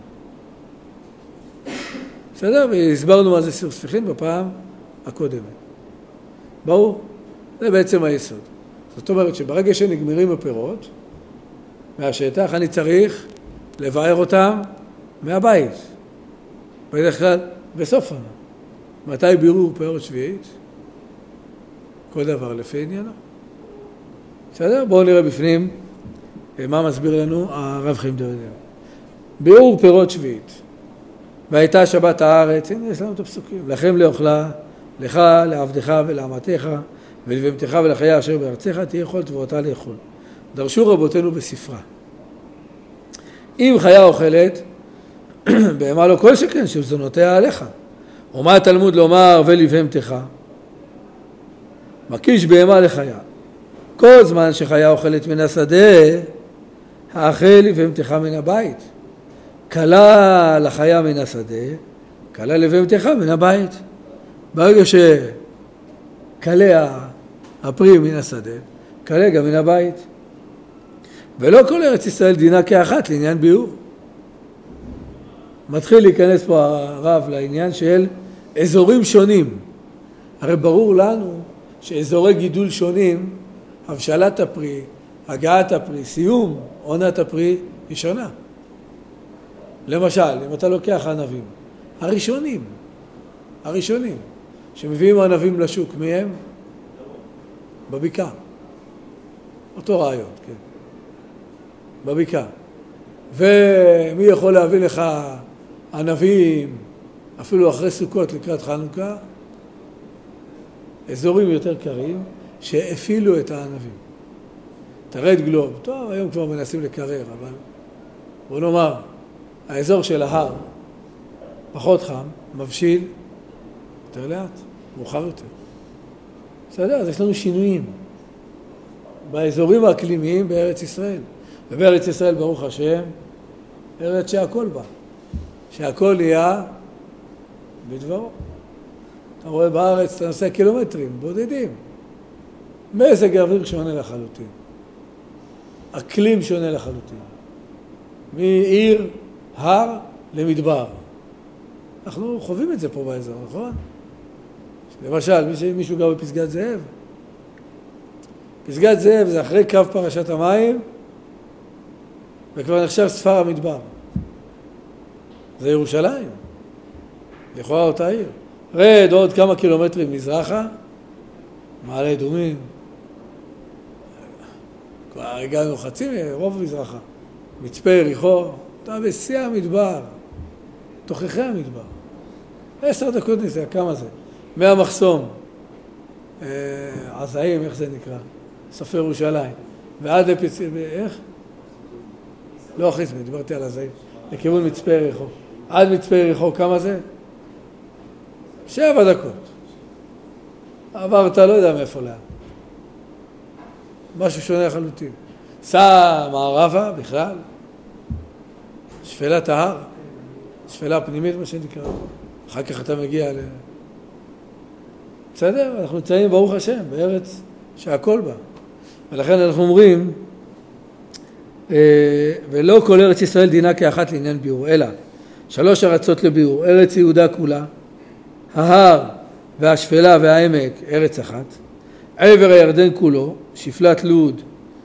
בסדר? והסברנו מה זה איסור ספיחין בפעם הקודמת. ברור? זה בעצם היסוד. זאת אומרת שברגע שנגמרים הפירות מהשטח, אני צריך לבער אותם מהבית. בדרך כלל בסוף עונה. מתי בירור פירות שביעית? כל דבר לפי עניינו. בסדר? בואו נראה בפנים מה מסביר לנו הרב חיים דרדר. בירור פירות שביעית. והייתה שבת הארץ, הנה יש לנו את הפסוקים. לכם לאוכלה, לך, לעבדך ולאמתך, ולבהמתך ולחיה אשר בארצך, תהיה כל תבואתה לאכול. דרשו רבותינו בספרה. אם חיה אוכלת, בהמה לא כל שכן, שבזונותיה עליך. ומה התלמוד לומר ולבהמתך? מקיש בהמה לחיה. כל זמן שחיה אוכלת מן השדה, האכל לבהמתך מן הבית. קלה לחיה מן השדה, קלה לבהמתך מן הבית. ברגע שקלה הפרי מן השדה, כרגע מן הבית. ולא כל ארץ ישראל דינה כאחת לעניין ביאור. מתחיל להיכנס פה הרב לעניין של אזורים שונים. הרי ברור לנו שאזורי גידול שונים, הבשלת הפרי, הגעת הפרי, סיום עונת הפרי היא שונה. למשל, אם אתה לוקח ענבים, הראשונים, הראשונים, שמביאים ענבים לשוק, מי הם? בבקעה. אותו רעיון, כן. בבקעה. ומי יכול להביא לך ענבים, אפילו אחרי סוכות לקראת חנוכה? אזורים יותר קרים שהפעילו את הענבים. תרד גלוב, טוב, היום כבר מנסים לקרר, אבל בוא נאמר, האזור של ההר פחות חם, מבשיל, יותר לאט, מאוחר יותר. בסדר, אז יש לנו שינויים באזורים האקלימיים בארץ ישראל. ובארץ ישראל, ברוך השם, ארץ שהכל בא, שהכל יהיה בדברו. אתה רואה בארץ, אתה נוסע קילומטרים, בודדים. מזג האוויר שונה לחלוטין. אקלים שונה לחלוטין. מעיר, הר, למדבר. אנחנו חווים את זה פה באזור, נכון? למשל, מישהו גר בפסגת זאב. פסגת זאב זה אחרי קו פרשת המים, וכבר נחשב ספר המדבר. זה ירושלים. לכאורה אותה עיר. רד עוד כמה קילומטרים מזרחה, מעלה אדומים. כבר הגענו חצי, רוב מזרחה. מצפה יריחו, אתה בשיא המדבר, תוכחי המדבר. עשר דקות נסיעה, כמה זה? מהמחסום, אה, עזאים, איך זה נקרא? ספר ירושלים. ועד לפצ... איך? לא חיסמי, דיברתי על עזאים. לכיוון מצפה יריחו. עד מצפה יריחו, כמה זה? שבע דקות. עברת, לא יודע מאיפה לאן. משהו שונה לחלוטין. סע מערבה בכלל. שפלת ההר. שפלה פנימית, מה שנקרא. אחר כך אתה מגיע ל... בסדר? אנחנו נמצאים ברוך השם, בארץ שהכל בה. ולכן אנחנו אומרים, ולא כל ארץ ישראל דינה כאחת לעניין ביאור, אלא שלוש ארצות לביאור, ארץ יהודה כולה, ההר והשפלה והעמק, ארץ אחת, עבר הירדן כולו, שפלת לוד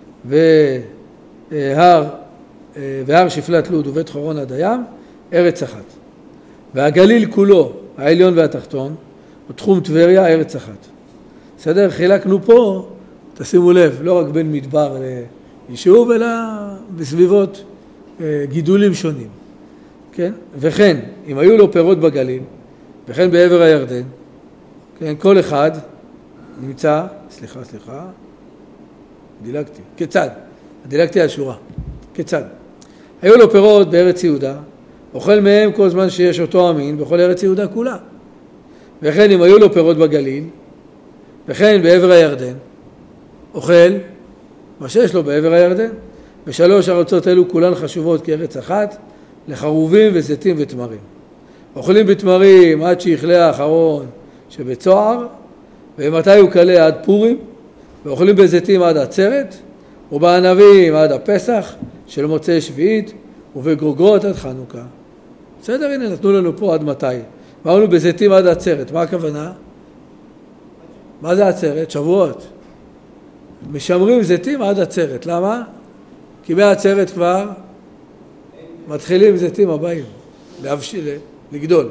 והר, והר שפלת לוד ובית חורון עד הים, ארץ אחת. והגליל כולו, העליון והתחתון, בתחום טבריה, ארץ אחת. בסדר? חילקנו פה, תשימו לב, לא רק בין מדבר ליישוב, אלא בסביבות גידולים שונים. כן? וכן, אם היו לו פירות בגליל, וכן בעבר הירדן, כן, כל אחד נמצא, סליחה, סליחה, דילגתי, כיצד? דילגתי על שורה, כיצד? היו לו פירות בארץ יהודה, אוכל מהם כל זמן שיש אותו המין בכל ארץ יהודה כולה. וכן אם היו לו פירות בגליל, וכן בעבר הירדן, אוכל מה שיש לו בעבר הירדן. ושלוש ארצות אלו כולן חשובות כארץ אחת, לחרובים וזיתים ותמרים. אוכלים בתמרים עד שיכלה האחרון שבצוער, ומתי הוא קלה עד פורים, ואוכלים בזיתים עד עצרת, ובענבים עד הפסח של מוצאי שביעית, ובגרוגרות עד חנוכה. בסדר, הנה נתנו לנו פה עד מתי. אמרנו בזיתים עד עצרת, מה הכוונה? מה זה עצרת? שבועות. משמרים זיתים עד עצרת, למה? כי מהעצרת כבר מתחילים זיתים הבאים, להבשיל, לגדול.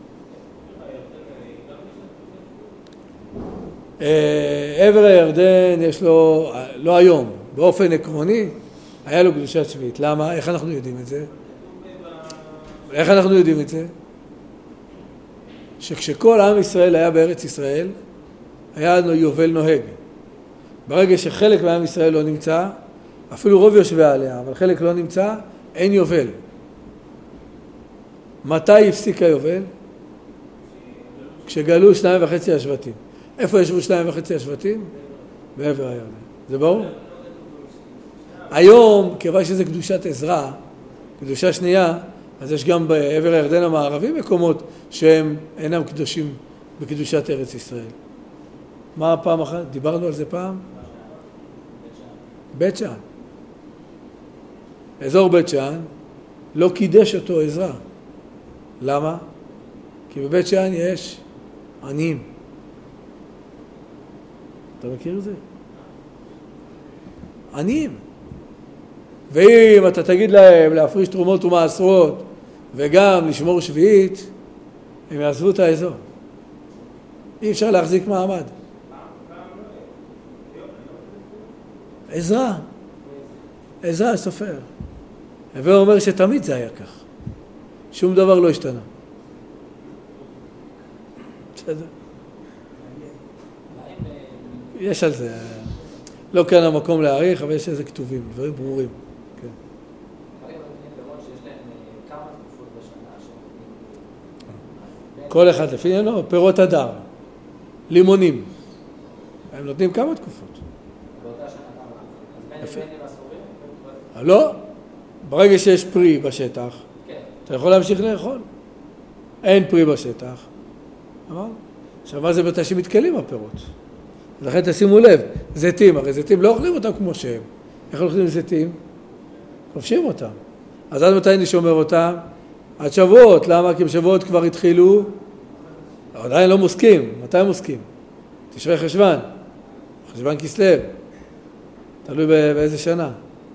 עבר הירדן יש לו, לא היום, באופן עקרוני, היה לו קדושת שביעית. למה? איך אנחנו יודעים את זה? איך אנחנו יודעים את זה? שכשכל עם ישראל היה בארץ ישראל, היה יובל נוהג. ברגע שחלק מעם ישראל לא נמצא, אפילו רוב יושבי עליה, אבל חלק לא נמצא, אין יובל. מתי הפסיק היובל? כשגלו שניים וחצי השבטים. איפה ישבו שניים וחצי השבטים? בעבר הירדן. זה ברור? היום, כיוון שזה קדושת עזרא, קדושה שנייה, אז יש גם בעבר הירדן המערבי מקומות שהם אינם קדושים בקדושת ארץ ישראל. מה פעם אחת? דיברנו על זה פעם? בית שאן. אזור בית שאן לא קידש אותו עזרא. למה? כי בבית שאן יש עניים. אתה מכיר את זה? עניים. ואם אתה תגיד להם להפריש תרומות ומעשרות וגם לשמור שביעית, הם יעזבו את האזור. אי אפשר להחזיק מעמד. עזרא. עזרא הסופר. הווה אומר שתמיד זה היה כך. שום דבר לא השתנה. בסדר. יש על זה. לא כאן המקום להעריך, אבל יש איזה כתובים, דברים ברורים. כן. כל אחד לפי עניינו, פירות הדר, לימונים. הם נותנים כמה תקופות.
באותה שנה כמה תקופות. אז בין עשורים?
לא. ברגע שיש פרי בשטח,
כן.
אתה יכול להמשיך לאכול. אין פרי בשטח. אמר? עכשיו מה זה מתי שמתקלים הפירות? לכן תשימו לב, זיתים, הרי זיתים לא אוכלים אותם כמו שהם. איך אוכלים זיתים? כובשים אותם. אז עד מתי אני שומר אותם? עד שבועות. למה? כי בשבועות כבר התחילו, עדיין לא מוסקים. מתי מוסקים? תשרי חשבן, חשבן כסלו. תלוי באיזה שנה.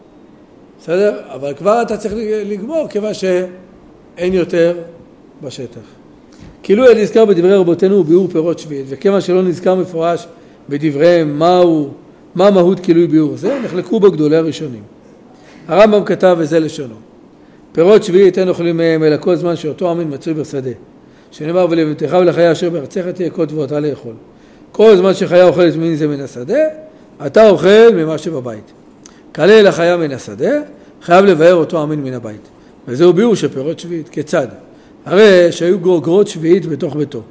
בסדר? אבל כבר אתה צריך לגמור, כיוון שאין יותר בשטח. כאילו היה נזכר בדברי רבותינו ביאור פירות שביעית, וכיוון שלא נזכר מפורש בדבריהם מהו, מה מהות כילוי ביאור זה, נחלקו בו גדולי הראשונים. הרמב"ם כתב וזה לשונו. פירות שביעית אין אוכלים מהם אלא כל זמן שאותו המין מצוי בשדה. שנאמר ולבנתך ולחיה אשר בארצך תהיה כה תבואתה לאכול. כל זמן שחיה אוכלת מין זה מן השדה, אתה אוכל ממה שבבית. כלל החיה מן השדה, חייב לבאר אותו המין מן הבית. וזהו ביאור של פירות שביעית. כיצד? הרי שהיו גרוגרות שביעית בתוך ביתו.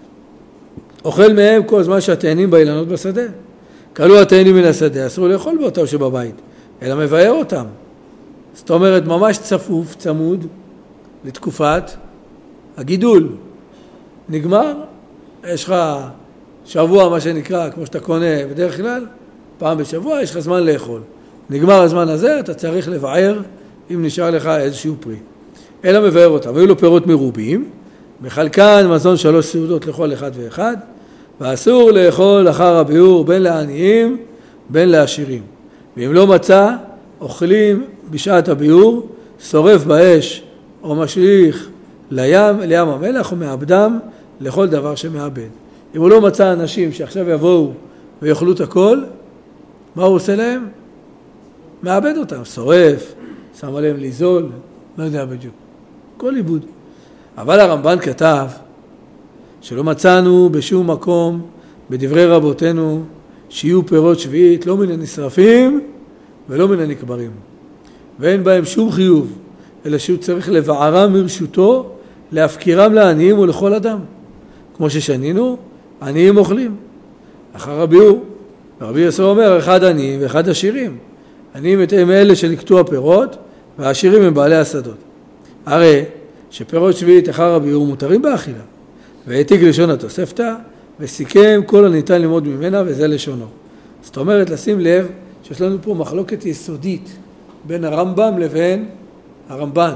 אוכל מהם כל זמן שהתאנים באילנות בשדה. כלו התאנים מן השדה, אסור לאכול באותם שבבית, אלא מבאר אותם. זאת אומרת, ממש צפוף, צמוד, לתקופת הגידול. נגמר, יש לך שבוע, מה שנקרא, כמו שאתה קונה בדרך כלל, פעם בשבוע, יש לך זמן לאכול. נגמר הזמן הזה, אתה צריך לבאר אם נשאר לך איזשהו פרי. אלא מבאר אותם. היו לו פירות מרובים, בחלקן מזון שלוש סעודות לכל אחד ואחד, ואסור לאכול אחר הביאור בין לעניים, בין לעשירים. ואם לא מצא, אוכלים בשעת הביאור, שורף באש או משליך לים, לים המלח ומאבדם לכל דבר שמאבד. אם הוא לא מצא אנשים שעכשיו יבואו ויאכלו את הכל, מה הוא עושה להם? מאבד אותם, שורף, שם עליהם ליזול, לא יודע בדיוק. כל עיבוד. אבל הרמב"ן כתב שלא מצאנו בשום מקום בדברי רבותינו שיהיו פירות שביעית לא מן הנשרפים ולא מן הנקברים. ואין בהם שום חיוב, אלא שהוא צריך לבערם מרשותו, להפקירם לעניים ולכל אדם. כמו ששנינו, עניים אוכלים. אחר הביאור, רבי יוסף אומר, אחד עניים ואחד עשירים. עניים הם אלה שנקטו הפירות, והעשירים הם בעלי השדות. הרי שפירות שביעית אחר הביאור מותרים באכילה. והעתיק לשון התוספתא, וסיכם כל הניתן ללמוד ממנה, וזה לשונו. זאת אומרת, לשים לב שיש לנו פה מחלוקת יסודית בין הרמב"ם לבין הרמב"ן.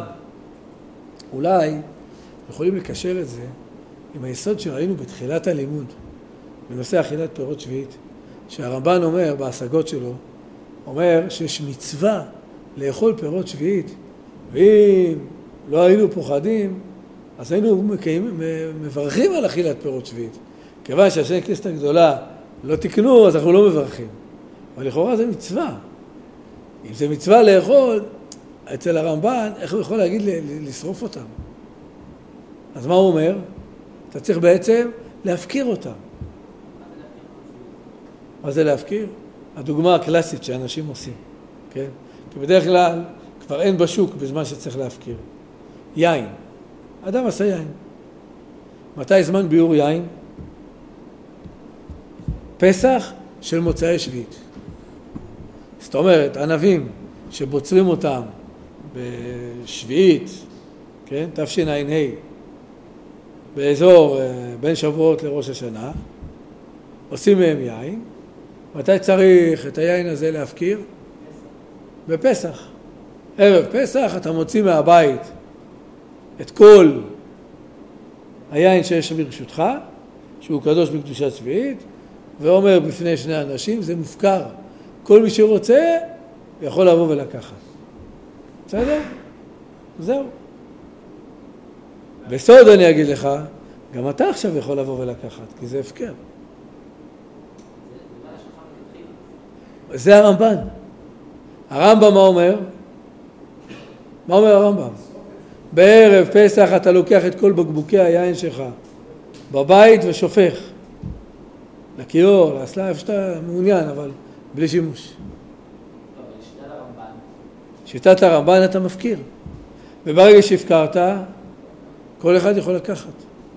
אולי יכולים לקשר את זה עם היסוד שראינו בתחילת הלימוד, בנושא אכילת פירות שביעית, שהרמב"ן אומר בהשגות שלו, אומר שיש מצווה לאכול פירות שביעית, ואם לא היינו פוחדים, אז היינו מקיים, מברכים על אכילת פירות שביעית. כיוון שהשם כנסת הגדולה לא תקנו, אז אנחנו לא מברכים. אבל לכאורה זה מצווה. אם זה מצווה לאכול, אצל הרמב"ן, איך הוא יכול להגיד לשרוף אותם? אז מה הוא אומר? אתה צריך בעצם להפקיר אותם. מה זה להפקיר? הדוגמה הקלאסית שאנשים עושים. כן? כי בדרך כלל כבר אין בשוק בזמן שצריך להפקיר. יין. אדם עשה יין. מתי זמן ביאור יין? פסח של מוצאי שביעית. זאת אומרת, ענבים שבוצרים אותם בשביעית, כן? תשע"ה, באזור בין שבועות לראש השנה, עושים מהם יין. מתי צריך את היין הזה להפקיר? בפסח. ערב פסח אתה מוציא מהבית את כל היין שיש ברשותך, שהוא קדוש בקדושת שביעית, ואומר בפני שני אנשים, זה מופקר. כל מי שרוצה יכול לבוא ולקחת. בסדר? זהו. בסוד אני אגיד לך, גם אתה עכשיו יכול לבוא ולקחת, כי זה הפקר. זה הרמב"ן. הרמב"ם מה אומר? מה אומר הרמב"ם? בערב פסח אתה לוקח את כל בקבוקי היין שלך בבית ושופך. לכיור, לאסלה, איפה שאתה מעוניין, אבל בלי שימוש.
שיטת הרמב"ן.
שיטת הרמב"ן אתה מפקיר. וברגע שהפקרת, כל אחד יכול לקחת.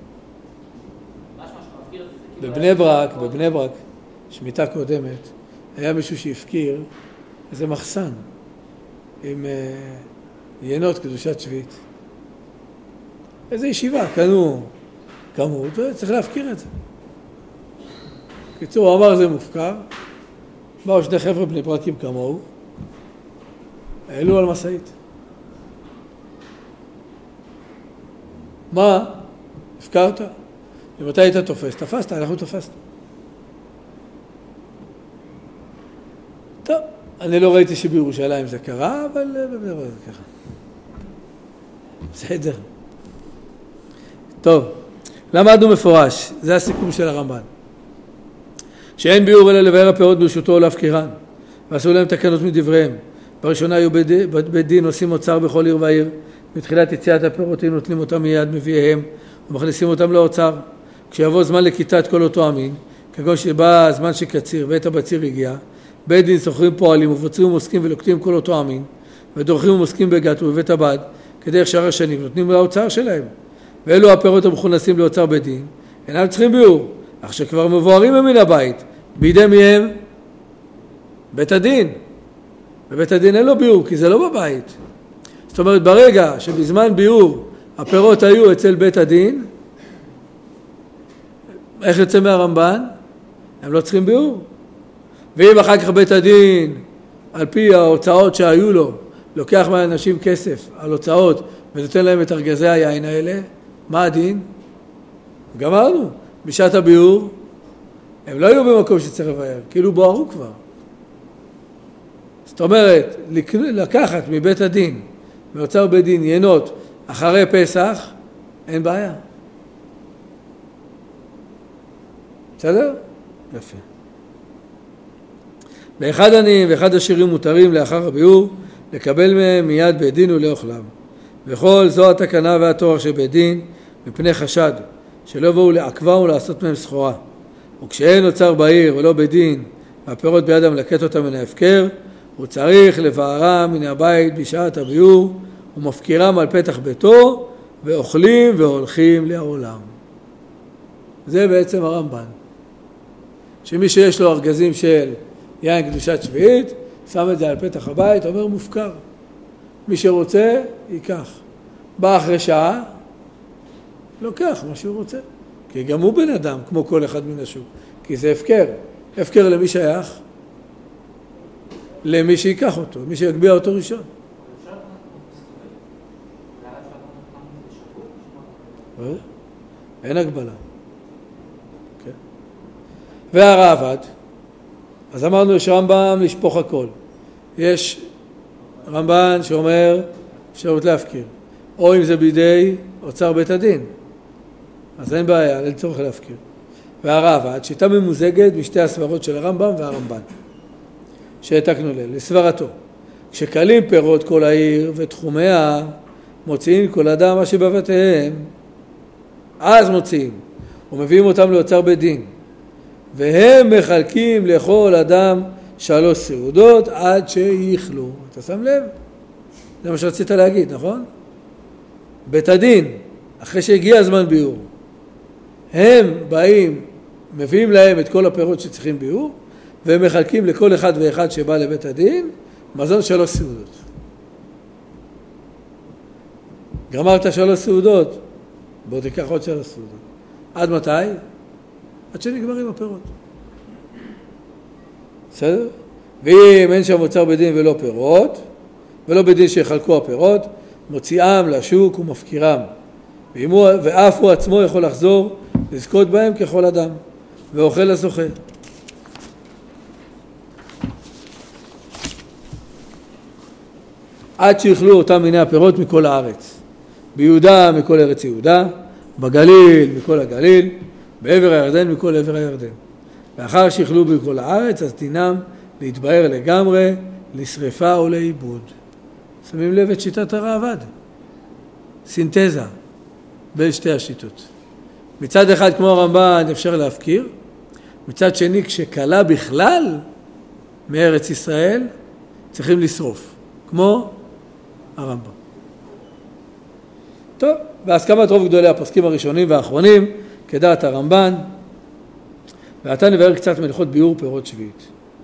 בבני ברק, בבני ברק, שמיטה קודמת, היה מישהו שהפקיר איזה מחסן עם uh, יינות קדושת שביעית. איזה ישיבה, קנו כמות, וצריך להפקיר את זה. קיצור, הוא אמר זה מופקר, באו שני חבר'ה בני ברקים כמוהו, העלו על משאית. מה? הפקרת? אם אתה היית תופס, תפסת, אנחנו תפסנו. טוב, אני לא ראיתי שבירושלים זה קרה, אבל בבני ברק זה קרה. בסדר. טוב, למדנו מפורש, זה הסיכום של הרמב"ן. שאין ביאור אלא לבאר הפירות ברשותו או להפקירן, ועשו להם תקנות מדבריהם. בראשונה היו בית דין עושים אוצר בכל עיר ועיר, בתחילת יציאת הפירות נוטלים אותם מיד מביאיהם ומכניסים אותם לאוצר. כשיבוא זמן לכיתת כל אותו המין, כגון שבא הזמן שקציר ועת הבציר הגיע, בית דין סוחרים פועלים ובוצרים ומוסקים ולוקטים כל אותו המין, ודורכים ומוסקים בגת ובבית הבד, כדרך שאר השנים נותנים לאוצר שלהם. ואלו הפירות המכונסים לאוצר בית דין, אינם צריכים ביאור, אך שכבר מבוארים מן הבית, בידי מהם בית הדין. בבית הדין אין לו ביאור, כי זה לא בבית. זאת אומרת, ברגע שבזמן ביאור הפירות היו אצל בית הדין, איך יוצא מהרמב"ן? הם לא צריכים ביאור. ואם אחר כך בית הדין, על פי ההוצאות שהיו לו, לוקח מהאנשים כסף על הוצאות ונותן להם את ארגזי היין האלה, מה הדין? גמרנו. בשעת הביאור, הם לא היו במקום שצריך לבאר, כאילו בוערו כבר. זאת אומרת, לקחת מבית הדין, מאוצר בית דין, יינות, אחרי פסח, אין בעיה. בסדר? יפה. באחד עניים ואחד עשירים מותרים לאחר הביאור, לקבל מהם מיד בית דין ולאוכלם. וכל זו התקנה והתואר של בית דין, מפני חשד, שלא יבואו לעכבם ולעשות מהם סחורה. וכשאין אוצר בעיר ולא בית דין, והפירות בידם לקט אותם מן ההפקר, הוא צריך לבערם מן הבית בשעת הביאור, ומפקירם על פתח ביתו, ואוכלים והולכים לעולם. זה בעצם הרמב"ן. שמי שיש לו ארגזים של יין קדושת שביעית, שם את זה על פתח הבית, אומר מופקר. מי שרוצה, ייקח. בא אחרי שעה, לוקח מה שהוא רוצה. כי גם הוא בן אדם, כמו כל אחד מן השוק. כי זה הפקר. הפקר למי שייך? למי שיקח אותו, מי שיגביע אותו ראשון. אין הגבלה. והרעב"ד, אז אמרנו יש רמב"ם לשפוך הכל. יש רמב"ן שאומר אפשרות להפקיר. או אם זה בידי אוצר בית הדין. אז אין בעיה, אין צורך להפקיר. והרעב"ד, שיטה ממוזגת משתי הסברות של הרמב"ם והרמב"ן. שהעתקנו לה, לסברתו. כשקלים פירות כל העיר ותחומיה, מוציאים כל אדם מה שבבתיהם, אז מוציאים, ומביאים אותם לאוצר בית דין. והם מחלקים לכל אדם שלוש סעודות עד שיחלו. אתה שם לב? זה מה שרצית להגיד, נכון? בית הדין, אחרי שהגיע הזמן ביאור, הם באים, מביאים להם את כל הפירות שצריכים ביאור, והם מחלקים לכל אחד ואחד שבא לבית הדין, מזון שלוש סעודות. גמרת שלוש סעודות, בוא תיקח עוד שלוש סעודות. עד מתי? עד שנגמרים הפירות. בסדר? ואם אין שם אוצר בדין ולא פירות, ולא בדין שיחלקו הפירות, מוציאם לשוק ומפקירם. הוא, ואף הוא עצמו יכול לחזור לזכות בהם ככל אדם, ואוכל לזוכה. עד שיכלו אותם מיני הפירות מכל הארץ. ביהודה מכל ארץ יהודה, בגליל מכל הגליל, בעבר הירדן מכל עבר הירדן. לאחר שיכלו בכל הארץ, אז דינם להתבאר לגמרי, לשריפה או לאיבוד. שמים לב את שיטת הרעב"ד. סינתזה בין שתי השיטות. מצד אחד, כמו הרמב"ן, אפשר להפקיר. מצד שני, כשקלה בכלל מארץ ישראל, צריכים לשרוף. כמו הרמב"ם. טוב, בהסכמת רוב גדולי הפוסקים הראשונים והאחרונים, כדעת הרמב"ן, ועתה נבהר קצת מלכות ביאור פירות שביעית.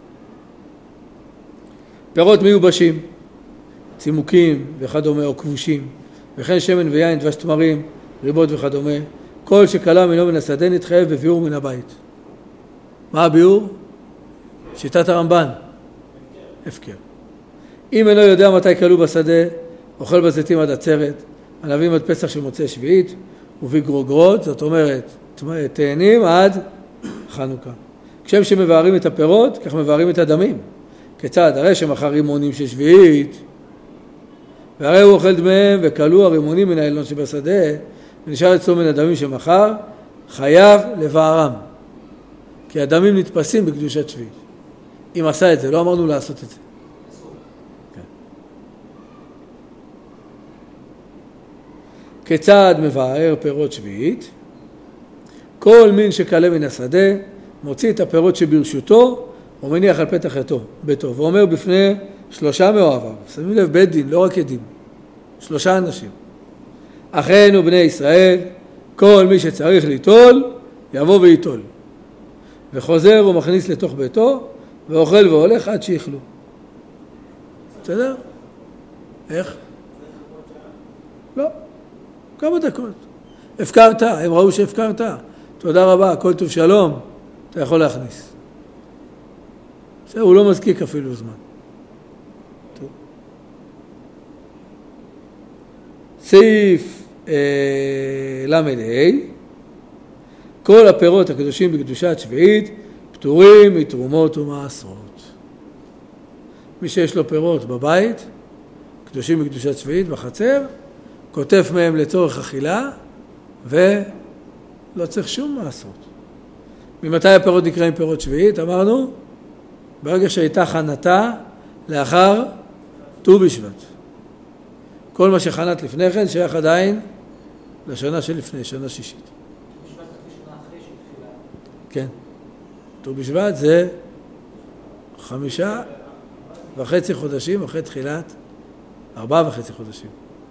פירות מיובשים, צימוקים וכדומה או כבושים, וכן שמן ויין, דבש תמרים, ריבות וכדומה, כל שקלה מינו מן השדה נתחייב בביאור מן הבית. מה הביאור? שיטת הרמב"ן. הפקר. אם אינו יודע מתי קלו בשדה, אוכל בזיתים עד עצרת, ענבים עד פסח של מוצאי שביעית, ובגרוגרות, זאת אומרת, תאנים עד חנוכה. כשם שמבארים את הפירות, כך מבארים את הדמים. כיצד? הרי שמחר רימונים של שביעית, והרי הוא אוכל דמיהם, וקלו הרימונים מן האילון שבשדה, ונשאר אצלו מן הדמים שמחר, חייב לבערם. כי הדמים נתפסים בקדושת שביעית. אם עשה את זה, לא אמרנו לעשות את זה. כיצד מבאר פירות שביעית? כל מין שקלה מן השדה מוציא את הפירות שברשותו ומניח על פתח ביתו ואומר בפני שלושה מאוהביו. שמים לב, בית דין, לא רק עדים, שלושה אנשים. אחינו בני ישראל, כל מי שצריך ליטול יבוא ויטול, וחוזר ומכניס לתוך ביתו ואוכל והולך עד שיכלו. בסדר? איך? לא. כמה דקות. הפקרת, הם ראו שהפקרת. תודה רבה, כל טוב שלום, אתה יכול להכניס. בסדר, הוא לא מזקיק אפילו זמן. טוב. סעיף אה, למד ה' כל הפירות הקדושים בקדושת שביעית פטורים מתרומות ומעשרות. מי שיש לו פירות בבית, קדושים בקדושת שביעית בחצר, כותף מהם לצורך אכילה, ולא צריך שום מעשרות. ממתי הפירות נקראים פירות שביעית? אמרנו, ברגע שהייתה חנתה לאחר ט"ו בשבט. כל מה שחנת לפני כן שייך עדיין לשנה שלפני, שנה שישית.
ט"ו בשבט זה שנה אחרי שהתחילה.
כן. ט"ו בשבט זה חמישה וחצי חודשים אחרי תחילת, ארבעה וחצי חודשים.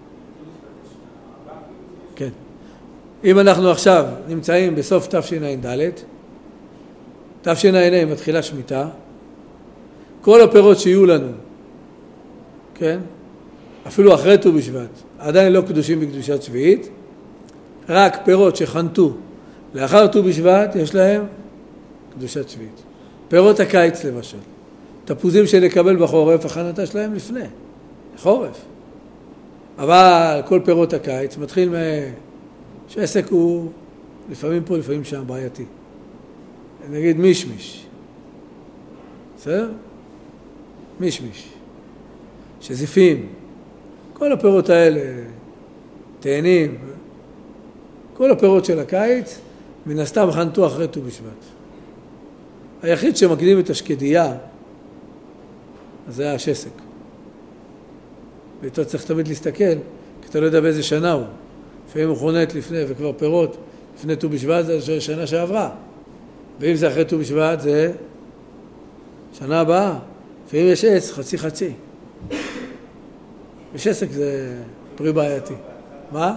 כן. אם אנחנו עכשיו נמצאים בסוף תשע"ד, תשע"ה מתחילה שמיטה, כל הפירות שיהיו לנו, כן? אפילו אחרי ט"ו בשבט, עדיין לא קדושים בקדושת שביעית, רק פירות שחנתו לאחר ט"ו בשבט יש להם קדושת שביעית. פירות הקיץ למשל, תפוזים שנקבל בחורף, החנתה שלהם לפני, חורף. אבל כל פירות הקיץ מתחיל מה... שעסק הוא לפעמים פה, לפעמים שם, בעייתי. נגיד מישמיש. בסדר? מישמיש. שזיפים. כל הפירות האלה, תאנים, כל הפירות של הקיץ, מן הסתם חנתו אחרי ט"ו בשבט. היחיד שמקדים את השקדיה, אז זה היה השסק. ואיתו צריך תמיד להסתכל, כי אתה לא יודע באיזה שנה הוא. לפעמים הוא חונת לפני וכבר פירות, לפני ט"ו בשבט זה שנה שעברה. ואם זה אחרי ט"ו בשבט זה שנה הבאה. לפעמים יש עץ, חצי חצי. ושסק זה פרי בעייתי. מה?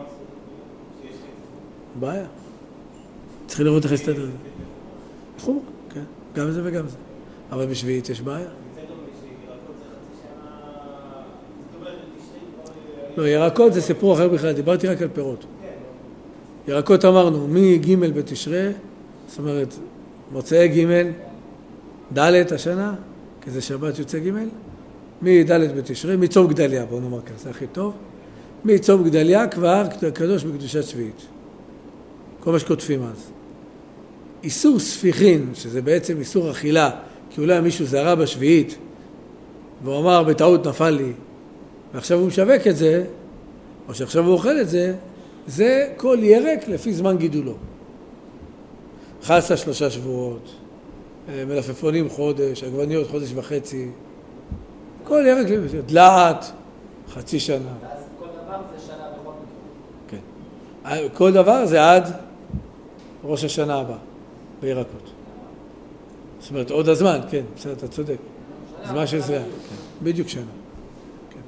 בעיה. צריך לראות איך להסתדר את זה. חור, כן. גם זה וגם זה. אבל בשביעית יש בעיה. לא, ירקות זה סיפור אחר בכלל, דיברתי רק על פירות. ירקות אמרנו, מג' בתשרי, זאת אומרת, מוצאי ג' ד' השנה, כי זה שבת יוצא ג' מד' בתשרי, מצום גדליה, בואו נאמר ככה, זה הכי טוב. מצום גדליה כבר קדוש בקדושת שביעית. כל מה שכותפים אז. איסור ספיחין, שזה בעצם איסור אכילה, כי אולי מישהו זרה בשביעית, והוא אמר, בטעות נפל לי, ועכשיו הוא משווק את זה, או שעכשיו הוא אוכל את זה, זה כל ירק לפי זמן גידולו. חסה שלושה שבועות, מלפפונים חודש, עגבניות חודש וחצי, כל ירק, דלעת, חצי שנה.
ואז כל דבר זה שנה בכל מקרה.
כן. כל דבר זה עד ראש השנה הבא, בירקות. זאת אומרת, עוד הזמן, כן, בסדר, אתה צודק. זמן של זמן, כן, בדיוק שנה. כן.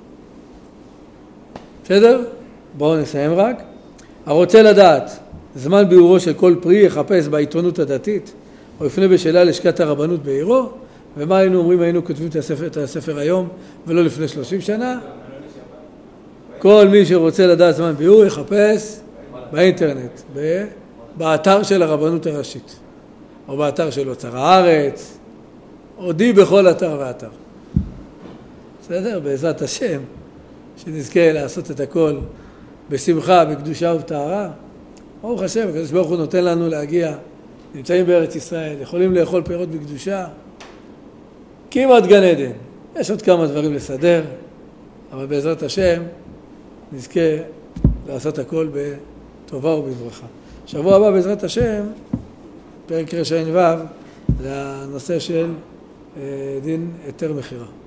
בסדר? בואו נסיים רק. הרוצה לדעת, זמן ביאורו של כל פרי יחפש בעיתונות הדתית, או יפנה בשאלה לשכת הרבנות בעירו, ומה היינו אומרים, היינו כותבים את הספר, את הספר היום, ולא לפני שלושים שנה. כל מי שרוצה לדעת זמן ביאור יחפש באינטרנט, באתר של הרבנות הראשית, או באתר של אוצר הארץ, או די בכל אתר ואתר. בסדר? בעזרת השם, שנזכה לעשות את הכל בשמחה, בקדושה ובטהרה. ברוך השם, הקדוש ברוך הוא נותן לנו להגיע, נמצאים בארץ ישראל, יכולים לאכול פירות בקדושה, כמעט גן עדן. יש עוד כמה דברים לסדר, אבל בעזרת השם נזכה לעשות הכל בטובה ובברכה. שבוע הבא בעזרת השם, פרק רשעים ו', זה הנושא של דין היתר מחירה.